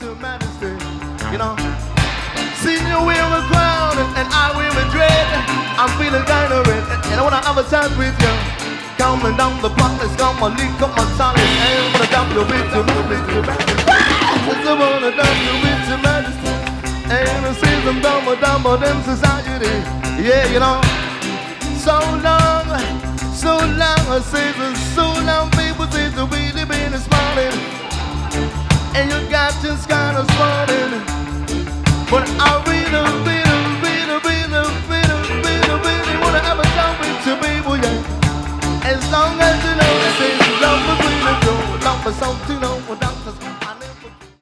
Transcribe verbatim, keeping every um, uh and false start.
to majesty. You know, see you wear a crown and, and I wear a dread. I'm feeling kind of red and, and I wanna have a chat with you. Coming down the block, let's come on, leak up my solid. And I'm gonna dump your bitch to move to majesty. I wanna dump your bitch to majesty. And I see them dumb or dumb or them society. Yeah, you know, so long, so long, I say this, so long, people say the really been smiling. And you got just kind of smiling. But I really, really, really, really, really, really, really wanna have a talk with you people, yeah. As long as you know that there's love between the two, love for something.